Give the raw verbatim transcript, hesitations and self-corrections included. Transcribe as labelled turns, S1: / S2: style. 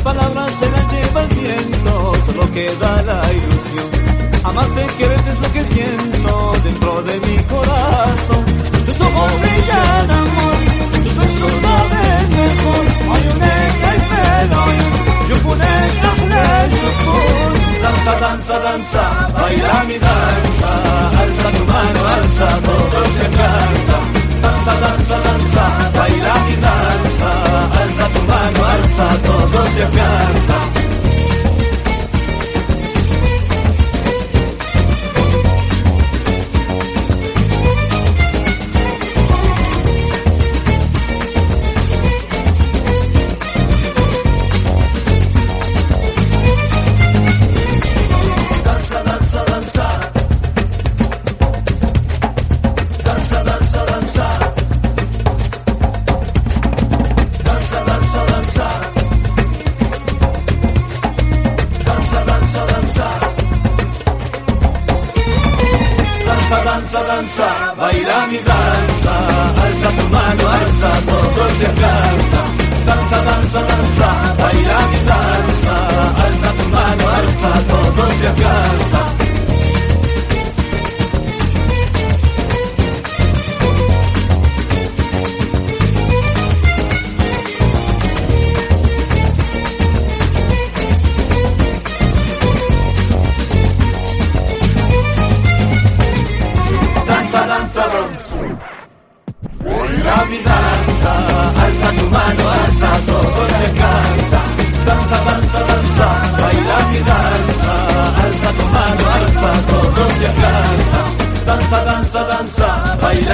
S1: palabras se las lleva el viento, solo queda la ilusión. Amarte, quererte es lo que siento dentro de mi corazón. Tus ojos brillan, amor, tus besos saben mejor. Ayunek el pelo, yupunek ahlel yupun. Danza, danza, danza, baila mi danza. Alza tu mano, alza, todo se canta. Danza, danza, danza, baila mi danza. Alza tu mano, alza, todo se canta. Danza, danza, baila mi danza. Alza tu mano, alza, todo se canta. Danza, danza, danza, baila mi danza. Alza tu mano, alza, todo se canta. Baila mi danza, alza tu mano, alza, todo se canta. Danza, danza, danza, baila mi danza. Alza tu mano, alza, todo se canta. Danza, danza, danza, baila